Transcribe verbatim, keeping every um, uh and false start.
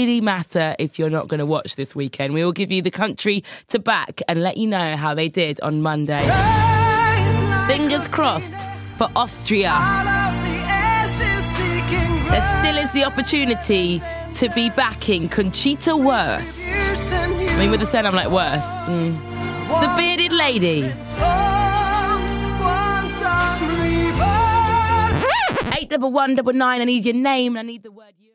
really matter if you're not going to watch this weekend. We will give you the country to back and let you know how they did on Monday. Fingers crossed for Austria. There still is the opportunity to be backing Conchita Wurst. I mean, with the sen, I'm like, Wurst. Mm. The bearded lady. Eight double one double nine. I need your name and I need the word you.